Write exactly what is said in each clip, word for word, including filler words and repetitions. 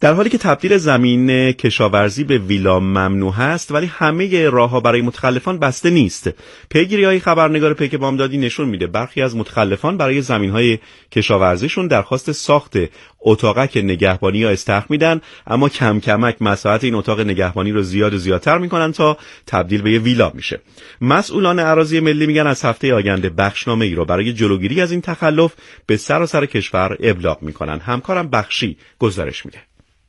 در حالی که تبدیل زمین کشاورزی به ویلا ممنوع است، ولی همه راه‌ها برای متخلفان بسته نیست. پیگیری‌های خبرنگار پیک بامدادی نشون میده برخی از متخلفان برای زمین‌های کشاورزیشون درخواست ساخت اتاقک نگهبانی یا استخر میدن، اما کم کمک مساحت این اتاق نگهبانی رو زیاد و زیادتر میکنن تا تبدیل به یه ویلا میشه. مسئولان اراضی ملی میگن از هفته آینده بخشنامه ای رو برای جلوگیری از این تخلف به سراسر کشور ابلاغ میکنن. همکارم بخشی گزارش میده.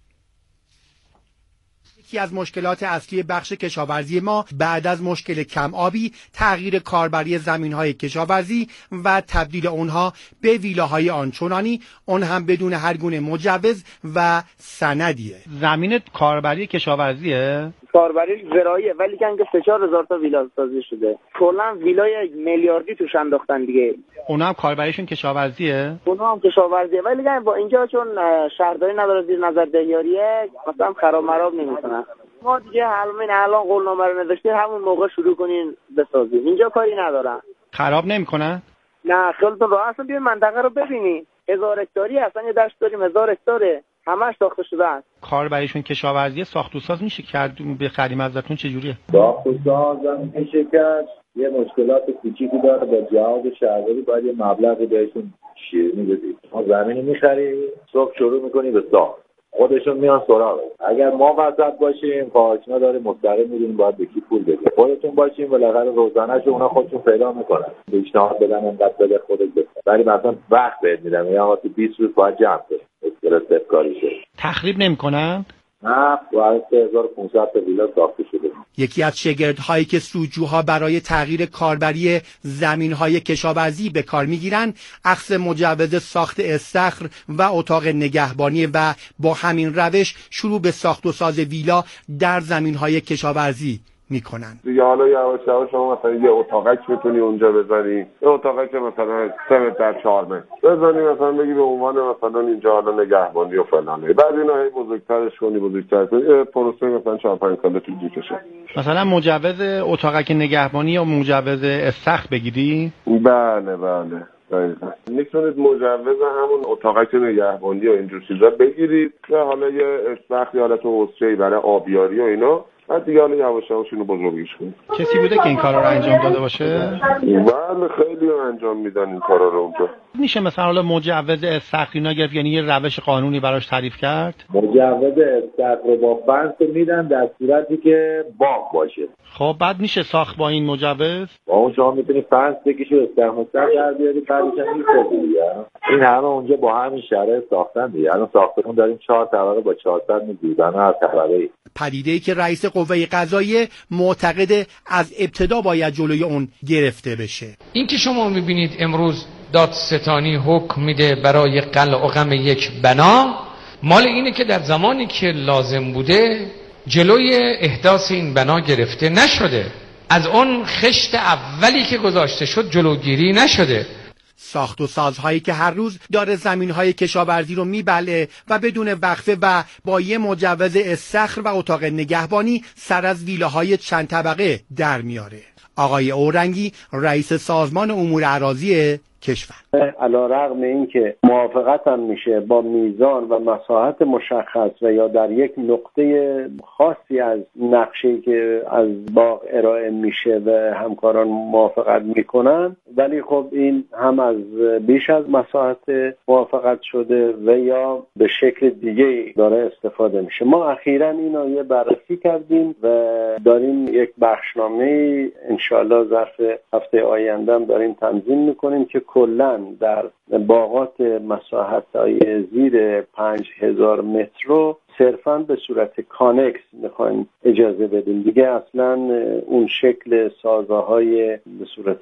یکی از مشکلات اصلی بخش کشاورزی ما بعد از مشکل کم آبی، تغییر کاربری زمین‌های کشاورزی و تبدیل اونها به ویلاهای آنچنانی، اون هم بدون هر گونه مجوز و سندیه. زمین کاربری کشاورزیه؟ کاربری زراعیه، ولی که سه چهار هزار تا ویلا سازی شده. کلا ویلای میلیاردی توش انداختن دیگه. اونا هم کاربریشون کشاورزیه؟ اونا هم کشاورزیه، ولی که با اینجا چون شهرداری نداره زیر نظر دهیاریه، مثلا خراب مراب نمیکنن. ما دیگه همین الان قولنامه رو نوشتیم، همون موقع شروع کنین بسازیم. اینجا کاری ندارن. خراب نمیکنن؟ نه خیلیتون راه اصلا بیاین منطقه رو ببینید. هزار هکتاری اصلا یه دشت داریم، هزار هکتاره. همش ساخته شده است. کاربریشون کشاورزی، ساخت و ساز میشه کرد بخریم ازتون چجوریه؟ ساخت و ساز هم میشه کرد. یه مشکلات کوچیکی داره با جهاد شهرداری، باید یه مبلغی بهشون شیرینی بدید. ما زمینی میخریم، صبح شروع میکنیم به ساخت. خودشون میان سراغ. اگر ما وسط باشیم، پاچنا داره مستقیم میدونیم باید به کی پول بدیم. خودتون باشیم بالاخره روزانه‌شو اونا خودشون پیدا میکنن. پیشنهاد بدن انقدر بده خودت بده. ولی مثلا وقت بهت میدم، یا وقتی بیست روز باید جمع کنی. استرس کاری شه. تخریب نمیکنن؟ نه، باید سه هزار و پانصد تا ویلا ساخته شده. یکی از شگردهایی که سودجوها برای تغییر کاربری زمین‌های کشاورزی به کار می‌گیرند، اخذ مجوز ساخت استخر و اتاق نگهبانی و با همین روش شروع به ساخت و ساز ویلا در زمین‌های کشاورزی میکنن. دیگه حالا یواش یواش شما مثلا یه اتاقک میتونی اونجا بزنی، یه اتاقک مثلا سه متر در چهار متر بزنی، مثلا بگی به عنوان مثلا اینجا حالا نگهبانی و فلانه، بعد اینا هی بزرگترش کنی بزرگتر کنی، پروسه مثلا چهار پنج ساله طول میکشه. مثلا مجوز اتاقک نگهبانی یا مجوز استخر بگیری؟ بله بله دقیقا. میتونید مجوز همون اتاقک نگهبانی و اینجور چیزا بگیرید که حالا یه استخر حالت حوضچه‌ای برای آبیاری و اینا، بعد دیگه حالا یواش یواش اینو بزرگیش کنید. کسی بوده که این کارا رو انجام داده باشه؟ بله خیلی انجام میدن این کارا رو اونجا. میشه مثلا حالا مجوز استخر اینا گرفت، یعنی یه روش قانونی براش تعریف کرد؟ مجوز استخر رو با فنس میدن در صورتی که باغ باشه. خب بعد میشه ساخت با این مجوز؟ با اون شما میتونی فنس بکشی و استخر مستر در بیاری، بعدش هم میسازی دیگه. این همه اونجا با همین شرایط ساختن دیگه. الان ساختمون داریم چهار طبقه با چهارصد میگیرن هر طبقه‌ای. پدیده‌ای که رئیس قوه قضاییه معتقد از ابتدا باید جلوی اون گرفته بشه. این که شما میبینید امروز دادستانی حکم میده برای قلع و قم یک بنا، مال اینه که در زمانی که لازم بوده جلوی احداث این بنا گرفته نشده، از اون خشت اولی که گذاشته شد جلوگیری نشده. ساخت و سازهایی که هر روز داره زمینهای کشاورزی رو میبله و بدون وقفه و با یه مجوز استخر و اتاق نگهبانی سر از ویلاهای چند طبقه در میاره. آقای اورنگی رئیس سازمان امور اراضی کشور، علیرغم اینکه موافقت هم میشه با میزان و مساحت مشخص و یا در یک نقطه خاصی از نقشه‌ای که از باغ ارائه میشه و همکاران موافقت میکنن، ولی خب این هم از بیش از مساحت موافقت شده و یا به شکل دیگه داره استفاده میشه. ما اخیراً اینو یه بررسی کردیم و داریم یک بخشنامه انشالله ظرف هفته آینده هم داریم تنظیم میکنیم که کلاً در باغات مساحت‌های زیر پنج هزار متر رو صرفاً به صورت کانکس میخوایم اجازه بدیم. دیگه اصلاً اون شکل سازه‌های به صورت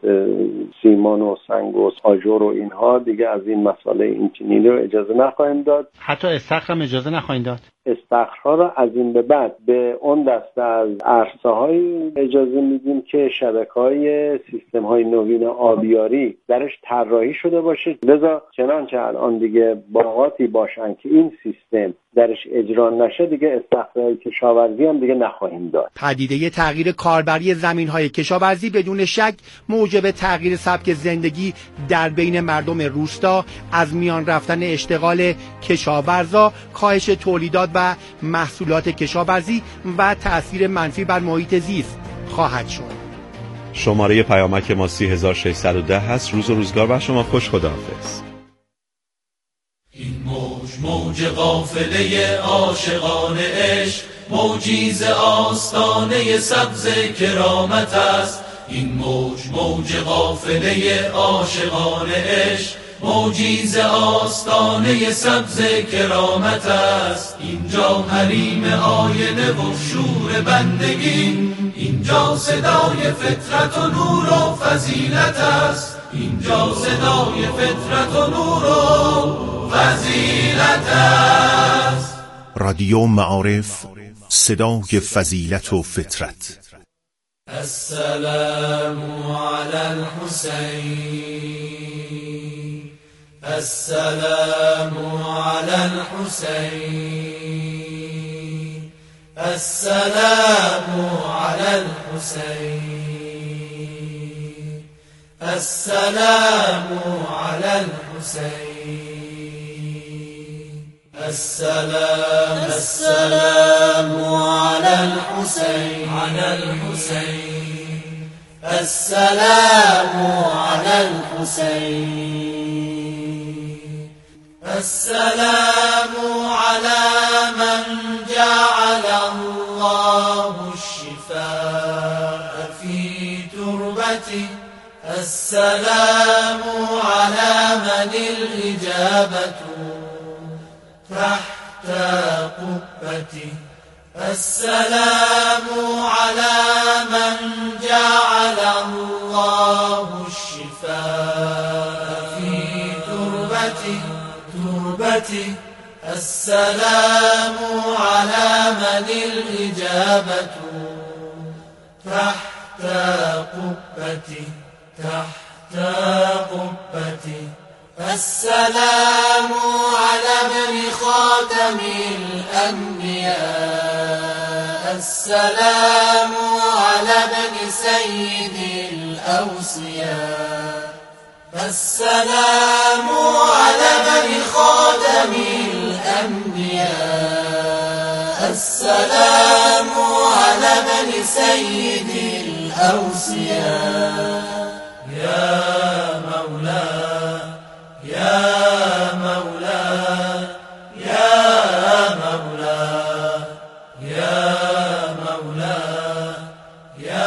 سیمان و سنگ و آجر و اینها دیگه از این مسئله اینچنینی رو اجازه نخواهیم داد. حتی استخر هم اجازه نخواهیم داد. استخرها را از این به بعد به اون دسته از عرصه‌های اجازه میدیم که شبکه‌های سیستم‌های نوین آبیاری درش طراحی شده باشه. لذا چنانچه الان دیگه باغاتی باشن که این سیستم درش اجرا نشه دیگه استخراج کشاورزی هم دیگه نخواهیم داشت. پدیده تغییر کاربری زمین‌های کشاورزی بدون شک موجب تغییر سبک زندگی در بین مردم روستا، از میان رفتن اشتغال کشاورزا، کاهش تولیدات و محصولات کشاورزی و تأثیر منفی بر محیط زیست خواهد شد. شماره پیامک ما سی هزار و ششصد و ده هست. روز و روزگار بر شما خوش. خداحافظ. این موج موج قافله عاشقان عشق، موجی ز آستانه سبز کرامت است. این موج موج قافله عاشقان عشق، موجی ز آستانه سبز کرامت است. اینجا حریم آینه و شور بندگی، اینجا صدای فطرت و نور و فضیلت است. اینجا صدای فطرت و نور و فضیلت است. رادیو معارف، صدای فضیلت و فطرت. السلام علی الحسین، السلام علی الحسین، السلام علی الحسین، السلام علی الحسین، السلام السلام علی الحسین، علی الحسین، السلام علی الحسین، السلام علی من جعل الله الشفاء في تربته، السلام على من الإجابة تحت قبته، السلام على من جعل الله الشفاء في تربته تربته، السلام على من الإجابة تحت قبته تحت قبته، السلام على ابن خاتم الأنبياء، السلام على ابن سيد الأوصياء، السلام على ابن خاتم الأنبياء، السلام على ابن سيد الأوصياء. يا مولاي يا مولاي يا مولاي يا مولاي يا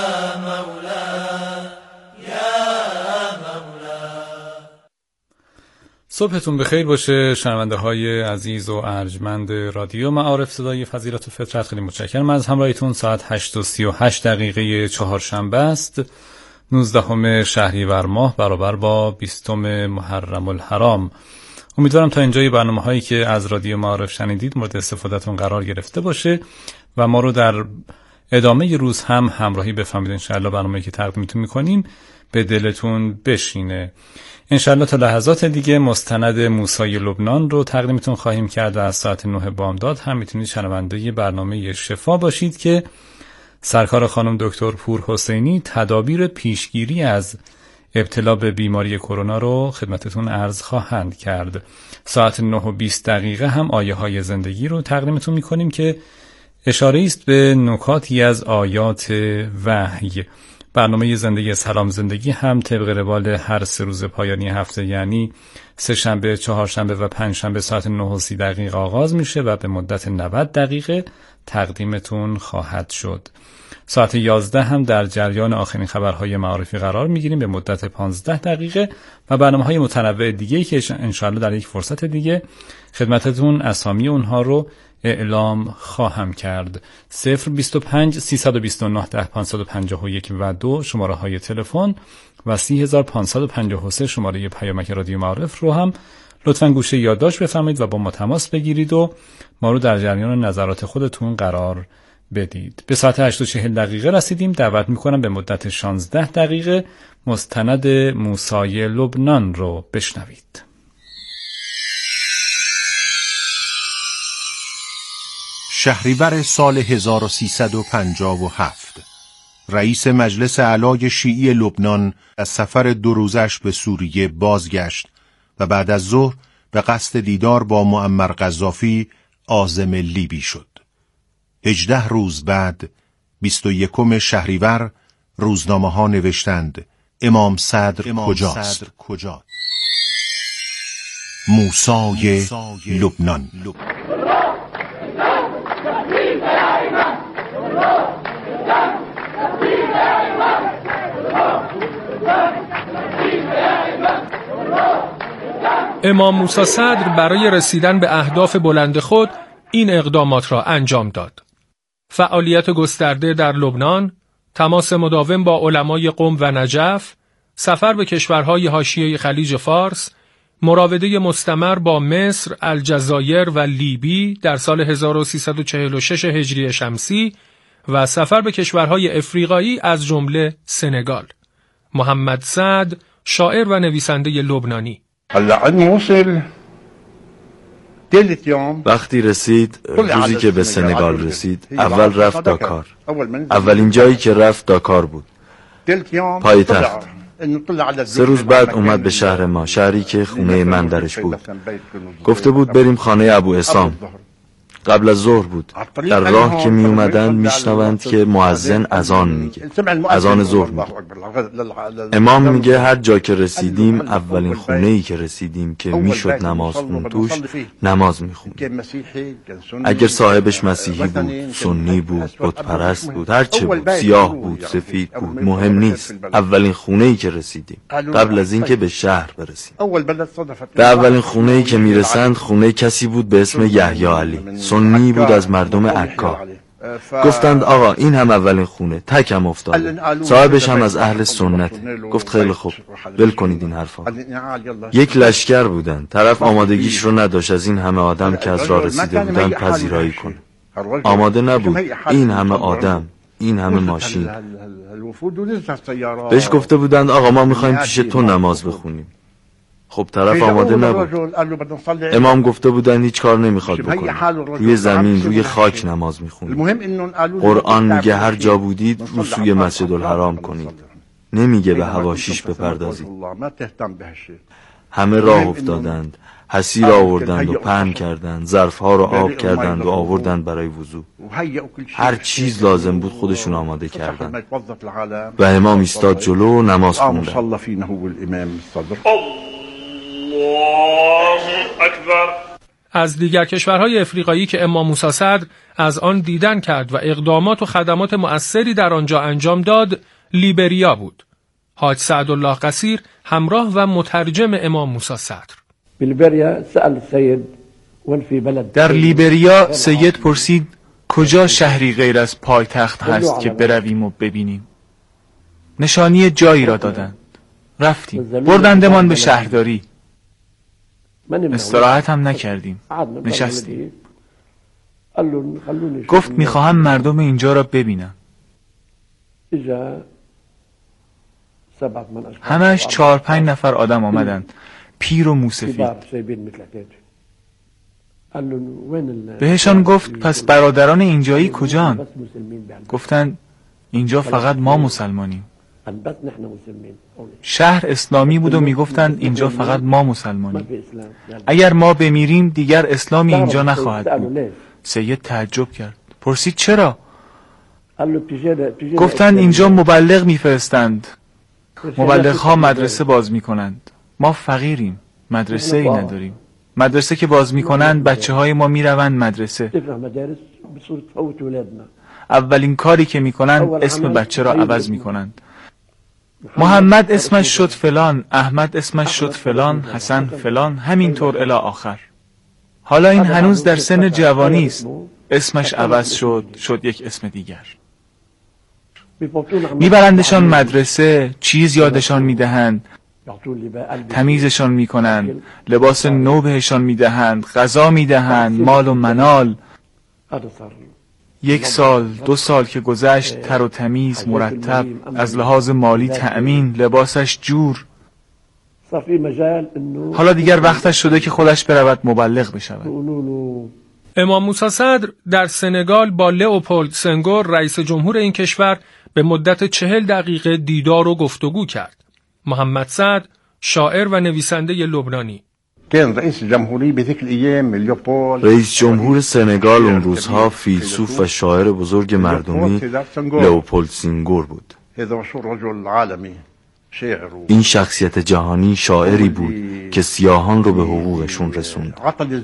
مولاي يا مولاي. صبحتون بخیر باشه شنونده های عزیز و ارجمند رادیو معارف صدای فضیلت و فطرت. خیلی متشکرم از همراهیتون. ساعت هشت و سی و هشت دقیقه چهارشنبه است، نوزدهم شهریور ماه برابر با بیستم محرم الحرام. امیدوارم تا اینجای برنامه هایی که از رادیو معارف شنیدید مورد استفادهتون قرار گرفته باشه و ما رو در ادامه روز هم همراهی بفرمایید. انشاءالله برنامه‌ای که تقدیمتون میکنیم به دلتون بشینه. انشاءالله تا لحظات دیگه مستند موسی لبنان رو تقدیمتون خواهیم کرد و از ساعت نه بامداد هم میتونید شنونده برنامه شفا باشید که سرکار خانم دکتر پور حسینی تدابیر پیشگیری از ابتلا به بیماری کرونا رو خدمتتون عرض خواهند کرد. ساعت نه و بیست دقیقه هم آیه های زندگی رو تقدیمتون میکنیم که اشاره است به نکاتی از آیات وحی. برنامه زندگی سلام زندگی هم طبق روال هر سه روز پایانی هفته، یعنی سه شنبه، چهار شنبه و پنج شنبه ساعت نه و سی دقیقه آغاز میشه و به مدت نود دقیقه تقدیمتون خواهد شد. ساعت یازده هم در جریان آخرین خبرهای معارفی قرار میگیریم به مدت پانزده دقیقه و برنامه‌های متنوع دیگه که انشاءالله در یک فرصت دیگه خدمتتون اسامی اونها رو اعلام خواهم کرد. صفر بیست و پنج سیصد و بیست و نه ده پانصد و پنجاه و یک و دو شماره های تلفن و سی هزار پانصد و پنجاه و سه شماره پیامک رادیو معارف رو هم لطفاً گوشه یادداشت بفرمایید و با ما تماس بگیرید و ما رو در جریان نظرات خودتون قرار بدید. به ساعت هشت و چهل دقیقه رسیدیم. دعوت میکنم به مدت شانزده دقیقه مستند موسی لبنان رو بشنوید. شهریور سال هزار و سیصد و پنجاه و هفت رئیس مجلس اعلای شیعی لبنان از سفر دو روزش به سوریه بازگشت و بعد از ظهر به قصد دیدار با معمر قذافی عازم لیبی شد. هجده روز بعد بیست و یکم شهریور روزنامه ها نوشتند امام صدر امام کجاست؟ صدر کجا؟ موسای لبنان. امام موسی صدر برای رسیدن به اهداف بلند خود این اقدامات را انجام داد. فعالیت گسترده در لبنان، تماس مداوم با علمای قم و نجف، سفر به کشورهای حاشیه خلیج فارس، مراوده مستمر با مصر، الجزایر و لیبی در سال هزار و سیصد و چهل و شش هجری شمسی و سفر به کشورهای افریقایی از جمله سنگال. محمد سعد، شاعر و نویسنده لبنانی. وقتی رسید، روزی که به سنگال رسید، اول رفت داکار. اولین جایی که رفت داکار بود، پایتخت. سه روز بعد اومد به شهر ما، شهری که خونه من درش بود. گفته بود بریم خانه ابو اسام. قبل از ظهر بود. در راه که می اومدن می شنوند که مؤذن اذان میگه، اذان ظهر میگه. امام میگه هر جا که رسیدیم، اولین خونه ای که رسیدیم که میشد نماز خون توش، نماز میخوند. اگر صاحبش مسیحی بود، سنی بود، بت پرست بود، هر چه بود، سیاه بود، سفید بود، مهم نیست. اولین خونه ای که رسیدیم قبل از اینکه به شهر برسیم. به اولین خونه ای که میرسند، خونه کسی بود به اسم یحیی علی، سنی بود از مردم عکا. گفتند آقا این هم اولین خونه، تکم افتاده، صاحبش هم از اهل سنت. گفت خیلی خوب، ول کنید این حرفا. یک لشکر بودن، طرف آمادگیش رو نداشت از این همه آدم که از راه رسیده بودن پذیرایی کنه. آماده نبود، این همه آدم، این همه ماشین. بهش گفته بودند آقا ما میخوایم پیش تو نماز بخونیم. خب طرف آماده نبود. امام گفته بودن هیچ کار نمیخواد بکنه، روی زمین، روی خاک نماز میخونه. قرآن میگه هر جا بودید رو سوی مسجد الحرام کنید، نمیگه به حواشیش بپردازید. همه راه افتادند، حسیر آوردند و پهن کردند، ظرفها رو آب کردند و آوردند برای وضو. هر چیز لازم بود خودشون آماده کردند و امام ایستاد جلو و نماز خوندن. از دیگر کشورهای افریقایی که امام موسی صدر از آن دیدن کرد و اقدامات و خدمات مؤثری در آنجا انجام داد، لیبریا بود. حاج سعدالله قصیر همراه و مترجم امام موسی صدر. در لیبریا سید پرسید کجا شهری غیر از پایتخت هست که برویم و ببینیم. نشانی جایی را دادند. رفتیم، بردندمان به شهرداری. استراحت هم نکردیم، نشستیم. گفت میخواهم مردم اینجا را ببینم. همش چهار پنج نفر آدم آمدند، پیر و موسفید. بهشان گفت پس برادران اینجایی کجان؟ گفتند اینجا فقط ما مسلمانیم. شهر اسلامی بود و میگفتند اینجا فقط ما مسلمانیم. اگر ما بمیریم دیگر اسلامی اینجا نخواهد بود. سید تعجب کرد، پرسید چرا؟ گفتند اینجا مبلغ میفرستند، مبلغ ها مدرسه باز میکنند. ما فقیریم، مدرسه ای نداریم. مدرسه که باز میکنند بچه های ما میروند مدرسه. اولین کاری که میکنند اسم بچه را عوض میکنند. محمد اسمش شد فلان، احمد اسمش شد فلان، حسن فلان، همینطور الی آخر. حالا این هنوز در سن جوانی است، اسمش عوض شد، شد یک اسم دیگر. میبرندشان مدرسه، چیز یادشان میدهند، تمیزشان میکنند، لباس نو بهشان میدهند، غذا میدهند، مال و منال. یک سال دو سال که گذشت، تر و تمیز، مرتب، از لحاظ مالی تأمین، لباسش جور. حالا دیگر وقتش شده که خودش برود مبلغ بشود. امام موسی صدر در سنگال با لئوپولد سنگور رئیس جمهور این کشور به مدت چهل دقیقه دیدار و گفتگو کرد. محمد سعد، شاعر و نویسنده لبنانی. رئیس جمهور سنگال اون روزها فیلسوف و شاعر بزرگ مردمی لئوپولد سنگور بود. این شخصیت جهانی شاعری بود که سیاهان رو به حقوقشون رسوند.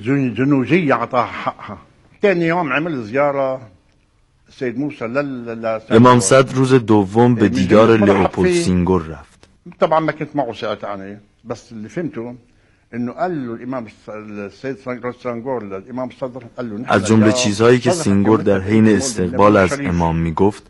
امام صدر روز دوم به دیدار لئوپولد سنگور رفت. طبعا ما كنت معه ساعتها يعني بس اللي فهمته انه قال له الامام السيد سنگور للامام الصدر قال له از جمله چیزهایی که سنگور در حین استقبال از امام میگفت،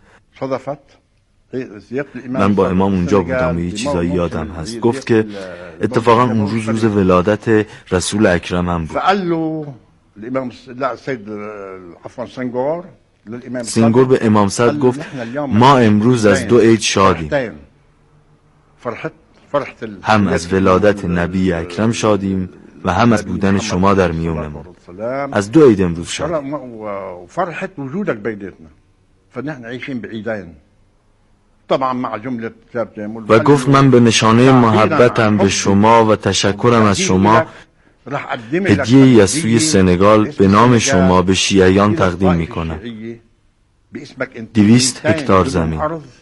من با امام اونجا بودم و یه چیزایی یادم هست. گفت که اتفاقا اون روز روز ولادت رسول اکرم هم بود. فقال له الامام السيد عفوا سنگور سنگور به امام صدر گفت ما امروز از دو عید شادیم، هم از ولادت نبی اکرم شادیم و هم از بودن شما در میونمون. از دو عید امروز شادیم. فرحت وجودك بيناتنا فنحن عايشين بعيدين طبعا مع جمله و گفت من به نشانه محبتم به شما و تشکرم از شما هدیه‌ای از سوی سنگال به نام شما به شیعیان تقدیم میکنم. دویست هکتار زمین.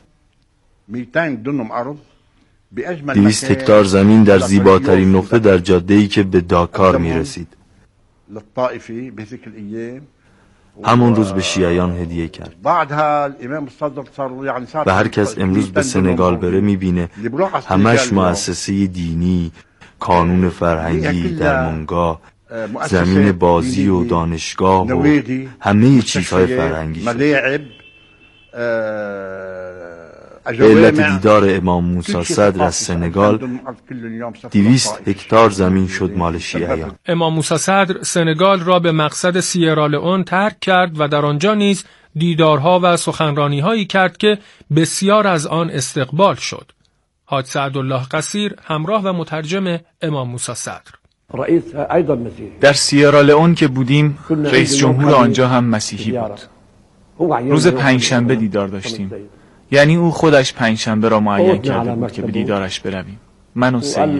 دویست هکتار زمین در زیباترین نقطه در جاده‌ای که به داکار میرسید. همون روز به شیعیان هدیه کرد. و هر کس امروز به سنگال بره میبینه همش مؤسسه دینی، کانون فرهنگی، درمانگاه، زمین بازی و دانشگاه و همه چیزهای فرهنگی شد. به علت دیدار امام موسی صدر از سنگال دویست هکتار زمین شد مال شیعیان. امام موسی صدر سنگال را به مقصد سیرالئون ترک کرد و در آنجا نیز دیدارها و سخنرانی‌هایی کرد که بسیار از آن استقبال شد. حاج سعدالله قصیر همراه و مترجم امام موسی صدر. در سیرالئون که بودیم رئیس جمهور آنجا هم مسیحی بود. روز پنجشنبه دیدار داشتیم، یعنی او خودش پنجشنبه را معین کرده بود که به دیدارش برویم. من و سید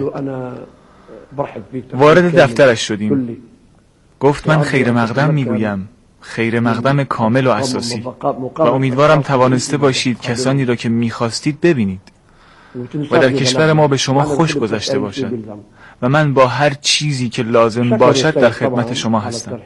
وارد دفترش شدیم. گفت من خیر مقدم میگویم، خیر مقدم کامل و اساسی، و امیدوارم توانسته باشید کسانی را که میخواستید ببینید و در کشور ما به شما خوش گذشته باشد و من با هر چیزی که لازم باشد در خدمت شما هستم.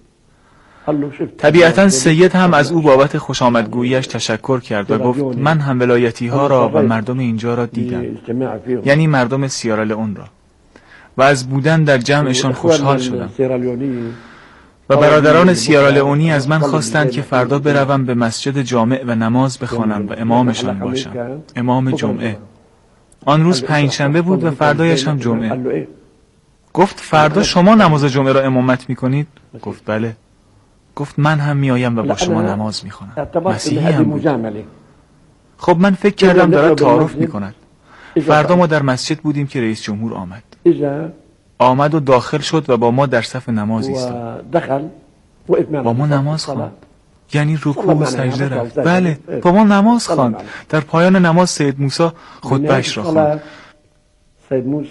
طبیعتا سید هم از او بابت خوش آمدگوییش تشکر کرد و گفت من هم ولایتی ها را و مردم اینجا را دیدم، یعنی مردم سیرالئون را، و از بودن در جمعشان خوشحال شدم. و برادران سیرالئونی از من خواستند که فردا بروم به مسجد جامع و نماز بخوانم و امامشان باشم، امام جمعه. آن روز پنجشنبه بود و فردایش هم جمعه. گفت فردا شما نماز جمعه را امامت میکنید؟ گفت بله. گفت من هم میایم و با شما نماز میخوانم. مسیحی هم بود. خب من فکر کردم دارد تعارف میکند. فردا ما در مسجد بودیم که رئیس جمهور آمد. آمد و داخل شد و با ما در صف نماز ایستاد. با ما نماز خواند. یعنی رکوع و سجده رفت. بله، با ما نماز خواند. در پایان نماز سید موسی خطبه‌اش را خواند. سید موسی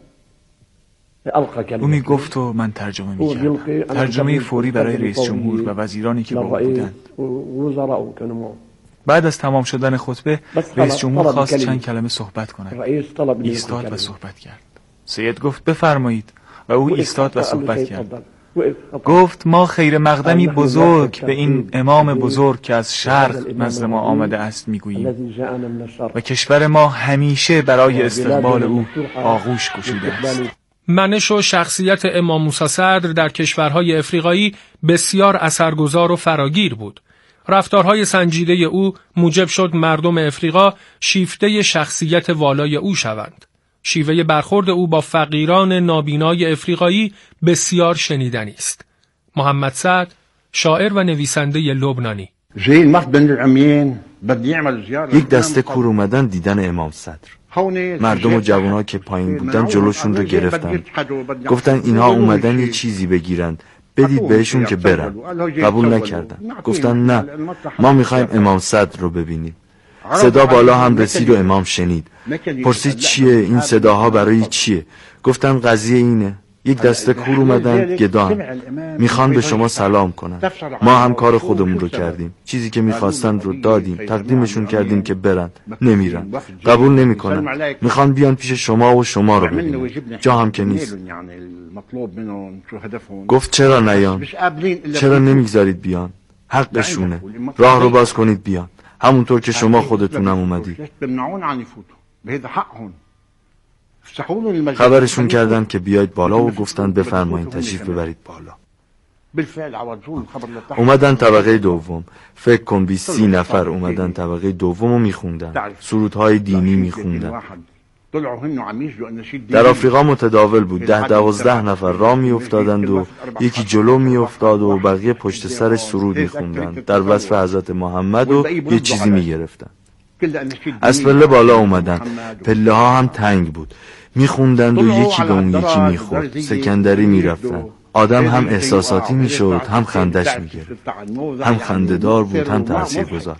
او می گفت و من ترجمه می کردم. ترجمه فوری برای رئیس جمهور و وزیرانی که با او بودند. بعد از تمام شدن خطبه رئیس جمهور خواست چند کلمه صحبت کند. ایستاد و صحبت کرد. سید گفت بفرمایید و او ایستاد و صحبت کرد. گفت ما خیر مقدمی بزرگ به این امام بزرگ که از شرق نزد ما آمده است میگوییم و کشور ما همیشه برای استقبال او آغوش گشوده است. منش و شخصیت امام موسی صدر در کشورهای افریقایی بسیار اثرگذار و فراگیر بود. رفتارهای سنجیده او موجب شد مردم افریقا شیفته شخصیت والای او شوند. شیوه برخورد او با فقیران نابینای افریقایی بسیار شنیدنی است. محمد سعد، شاعر و نویسنده لبنانی. یک دسته کور اومدن دیدن امام صدر. مردم و جوانها که پایین بودن جلوشون رو گرفتن. گفتن اینها اومدن یه چیزی بگیرن، بدید بهشون که برن. قبول نکردن. گفتن نه، ما میخوایم امام صدر رو ببینیم. صدا بالا هم رسید و امام شنید. پرسید چیه این صداها، برای چیه؟ گفتن قضیه اینه، یک دسته کور اومدن گدان، میخوان به شما سلام کنن. ما هم کار خودمون رو کردیم، چیزی که میخواستن رو دادیم، تقدیمشون کردیم که برن، نمیرن، قبول نمیکنن، میخوان بیان پیش شما و شما رو ببینن، جا هم که نیست. گفت چرا نیان؟ چرا نمیگذارید بیان؟ حقشونه، راه رو باز کنید بیان، همونطور که شما خودتونم اومدید. خبرشون کردن که بیاید بالا و گفتن بفرمایید تشریف ببرید بالا. اومدن طبقه دوم. فکر کن بیست سی نفر اومدن طبقه دوم و میخوندن، سرودهای دینی میخوندن. در آفریقا متداول بود، ده دوازده نفر راه میافتادند و یکی جلو میافتاد و بقیه پشت سرش سرود میخوندن در وصف حضرت محمد و یه چیزی میگرفتن. از پله بالا اومدن، پله ها هم تنگ بود، میخوندند و یکی به اون یکی میخورد، سکندری میرفتن. آدم هم احساساتی میشد، هم خندش میگرفت، هم خنده‌دار بود هم تاثیرگذار.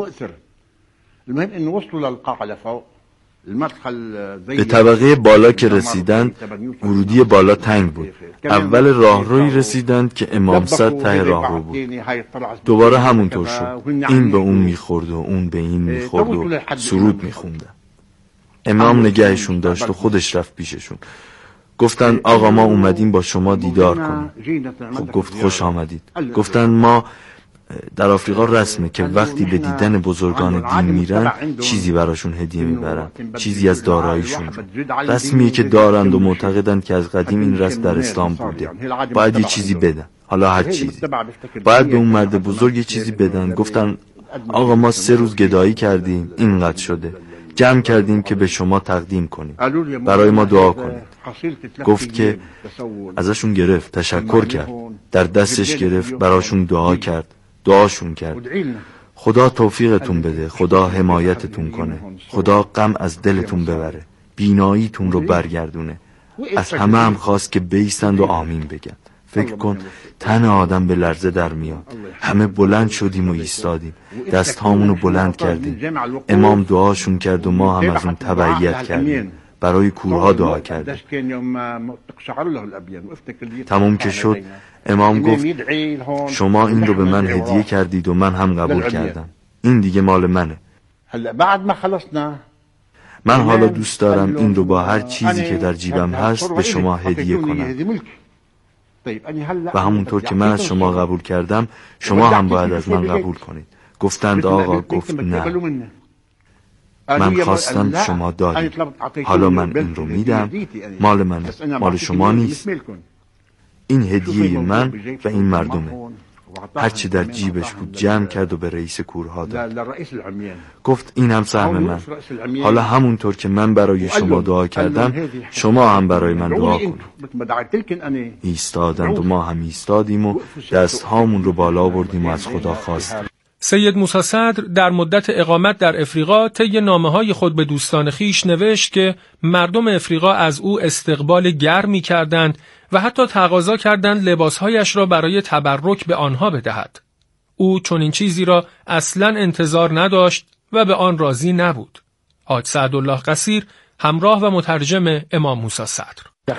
به طبقه بالا که رسیدند، ورودی بالا تنگ بود. اول راهروی رسیدند که امام صدر ته راهرو بود. دوباره همونطور شد، این به اون میخورد و اون به این میخورد و سرود میخوندن. امام نگهشون داشت و خودش رفت پیششون. گفتن آقا ما اومدیم با شما دیدار کنیم. خب گفت خوش آمدید. گفتن ما در آفریقا رسمه که وقتی به دیدن بزرگان دین میرن چیزی براشون هدیه میبرن، چیزی از داراییشون. رسمیه که دارند و معتقدند که از قدیم این رسم در اسلام بوده. باید یه چیزی بدن، حالا هر چیزی. باید به اون مرد بزرگ یه چیزی بدن. گفتن آقا ما سه روز گدایی کردیم، اینقدر شده، جمع کردیم که به شما تقدیم کنیم، برای ما دعا کنید. گفت که ازشون گرفت، تشکر کرد، در دستش گرفت، براشون دعا کرد، دعاشون کرد. خدا توفیقتون بده، خدا حمایتتون کنه، خدا غم از دلتون ببره، بیناییتون رو برگردونه. از همه هم خواست که بیستند و آمین بگن. فکر کن تن آدم به لرزه در میاد. همه بلند شدیم و ایستادیم، دست هامونو بلند کردیم. امام دعاشون کرد و ما هم از اون تبعیت کردیم، برای کورها دعا کردیم. تمام که شد امام گفت شما این رو به من هدیه کردید و من هم قبول کردم، این دیگه مال منه. من حالا دوست دارم این رو با هر چیزی که در جیبم هست به شما هدیه کنم و همونطور که من از شما قبول کردم شما هم باید از من قبول کنید. گفتند آقا. گفت نه، من خواستم شما دادید، حالا من این رو میدم، مال من، مال شما نیست. این هدیه من و این مردمه. هرچی در جیبش بود جمع کرد و به رئیس کورها داد. گفت این هم سهم من، حالا همونطور که من برای شما دعا کردم شما هم برای من دعا کنید. ایستادند و ما هم ایستادیم و دست هامون رو بالا بردیم و از خدا خواستیم. سید موسی صدر در مدت اقامت در افریقا طی نامه‌های خود به دوستان خیش نوشت که مردم افریقا از او استقبال گرمی کردند و حتی تقاضا کردند لباسهایش را برای تبرک به آنها بدهد. او چنین چیزی را اصلاً انتظار نداشت و به آن راضی نبود. حاج سعدالله قصیر همراه و مترجم امام موسی صدر.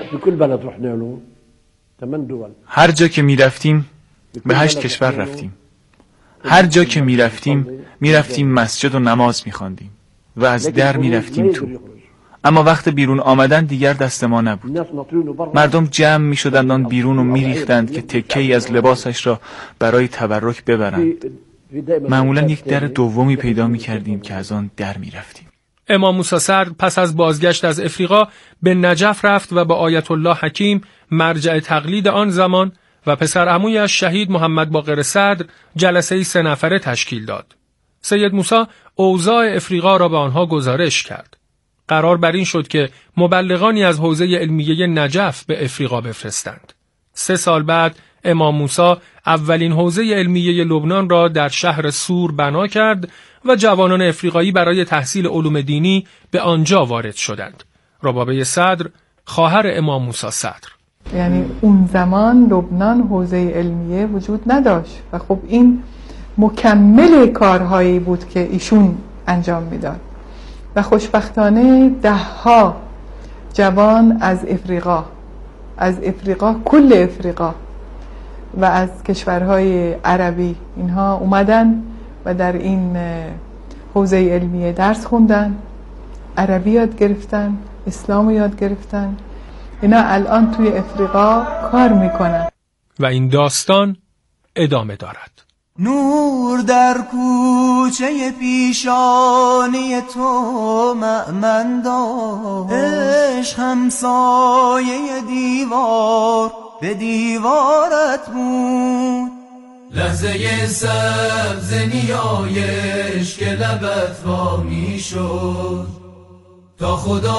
هر جا که می رفتیم به هشت کشور رفتیم. هر جا که می رفتیم می رفتیم مسجد و نماز می خواندیم و از در می رفتیم تو. اما وقت بیرون آمدن دیگر دست ما نبود. مردم جمع می شدند آن بیرون و می ریختند که تکه‌ای از لباسش را برای تبرک ببرند. معمولا یک در دومی پیدا می کردیم که از آن در می رفتیم. امام موسی صدر پس از بازگشت از افریقا به نجف رفت و با آیت الله حکیم مرجع تقلید آن زمان و پسر عمویش شهید محمد باقر صدر جلسه سه نفره تشکیل داد. سید موسی اوضاع افریقا را به آنها گزارش کرد. قرار بر این شد که مبلغانی از حوزه علمیه نجف به افریقا بفرستند. سه سال بعد امام موسی اولین حوزه علمیه لبنان را در شهر سور بنا کرد و جوانان افریقایی برای تحصیل علوم دینی به آنجا وارد شدند. ربابه صدر خواهر امام موسی صدر یعنی اون زمان لبنان حوزه علمیه وجود نداشت و خب این مکمل کارهایی بود که ایشون انجام میداد و خوشبختانه ده ها جوان از افریقا از افریقا کل افریقا و از کشورهای عربی اینها اومدن و در این حوزه علمیه درس خوندن، عربی یاد گرفتن، اسلام یاد گرفتن. اینا الان توی افریقا کار میکنن و این داستان ادامه دارد. نور در کوچه پیشانی تو مأمن دار، عشق همسایه دیوار به دیوارت بود، لحظه سبز نیایش که لبت وا می شد، تا خدا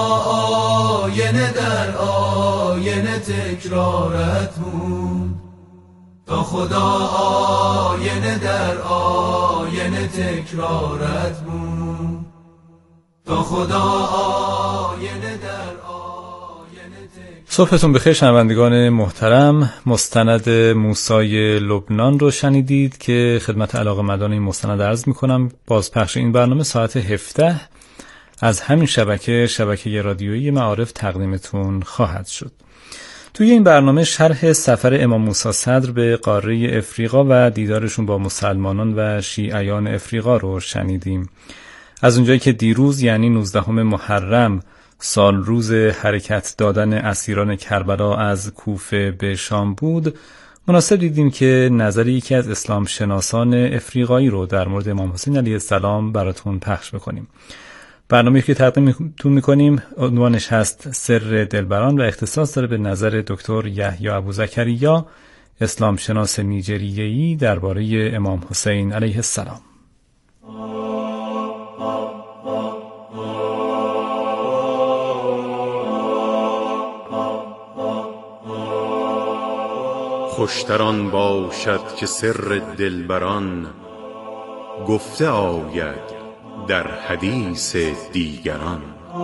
آینه در آینه تکرارت بود، تا خدا آینه در آینه تکرارت بود، تا خدا آینه در آینه تکرارت. صبحتون بخیر شنوندگان محترم. مستند موسای لبنان رو شنیدید که خدمت علاقه‌مندان این مستند عرض می‌کنم. بازپخش این برنامه ساعت هفده از همین شبکه شبکه رادیویی معارف تقدیمتون خواهد شد. توی این برنامه شرح سفر امام موسی صدر به قاره افریقا و دیدارشون با مسلمانان و شیعیان افریقا رو شنیدیم. از اونجایی که دیروز یعنی نوزدهم محرم سال روز حرکت دادن اسیران کربلا از کوفه به شام بود، مناسب دیدیم که نظر یکی از اسلام شناسان افریقایی رو در مورد امام حسین علیه السلام براتون پخش بکنیم. برنامه‌ای که تقدیمتون می‌کنیم عنوانش هست سر دلبران و اختصاص داره به نظر دکتر یحیی ابوزکریا، اسلام شناس نیجریه‌ای درباره امام حسین علیه السلام. خوشتران باشد که سر دلبران گفته آید در حدیث دیگران.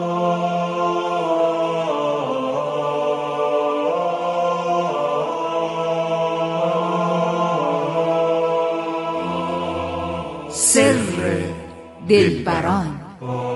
سر دلبران.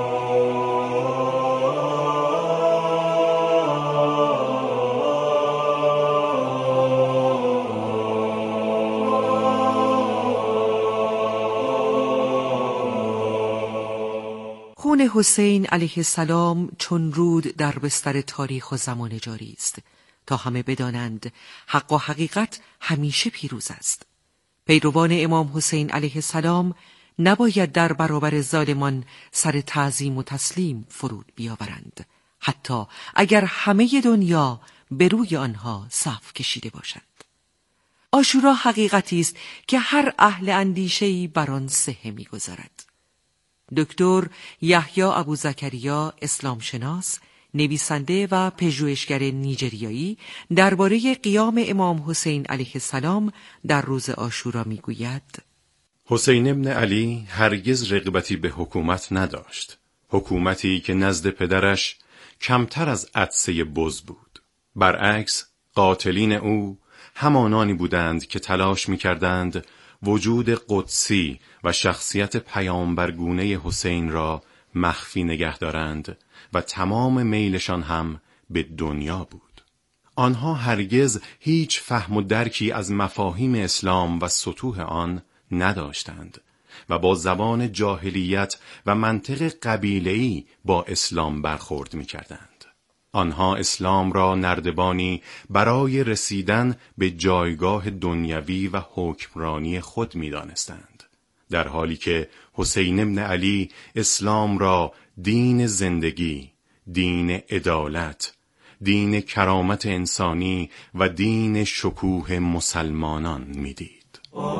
خون حسین علیه السلام چون رود در بستر تاریخ و زمان جاری است تا همه بدانند حق و حقیقت همیشه پیروز است. پیروان امام حسین علیه السلام نباید در برابر ظالمان سر تعظیم و تسلیم فرود بیاورند، حتی اگر همه دنیا به روی آنها صف کشیده باشد. عاشورا حقیقتی است که هر اهل اندیشه‌ای بر آن صحه می‌گذارد. دکتر یحیی ابوزکریا، اسلام شناس، نویسنده و پژوهشگر نیجریایی، درباره قیام امام حسین علیه السلام در روز عاشورا میگوید: حسین ابن علی هرگز رغبتی به حکومت نداشت، حکومتی که نزد پدرش کمتر از عطسه بز بود. برعکس قاتلین او همانانی بودند که تلاش می‌کردند وجود قدسی و شخصیت پیامبرگونه حسین را مخفی نگه دارند و تمام میلشان هم به دنیا بود. آنها هرگز هیچ فهم و درکی از مفاهیم اسلام و سطوح آن نداشتند و با زبان جاهلیت و منطق قبیله‌ای با اسلام برخورد می‌کردند. آنها اسلام را نردبانی برای رسیدن به جایگاه دنیوی و حکمرانی خود می‌دانستند، در حالی که حسین ابن علی اسلام را دین زندگی، دین عدالت، دین کرامت انسانی و دین شکوه مسلمانان می‌دید.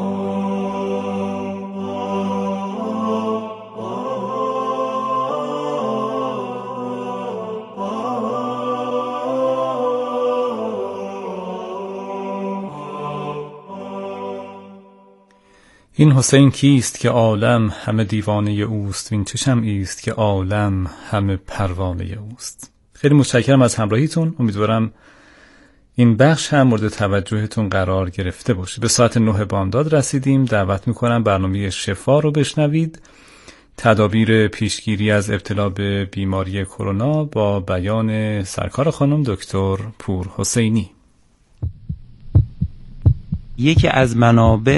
این حسین کیست که عالم همه دیوانه اوست، وین چه شمعی است که عالم همه پروانه اوست. خیلی متشکرم از همراهیتون. امیدوارم این بخش هم مورد توجهتون قرار گرفته باشه. به ساعت نه بامداد رسیدیم. دعوت میکنم برنامه شفا رو بشنوید، تدابیر پیشگیری از ابتلا به بیماری کرونا با بیان سرکار خانم دکتر پور حسینی. یکی از منابع